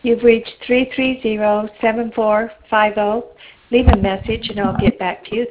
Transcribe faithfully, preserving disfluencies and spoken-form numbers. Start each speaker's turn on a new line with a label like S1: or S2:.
S1: You've reached three three zero, seven four five zero. Leave a message and I'll get back to you.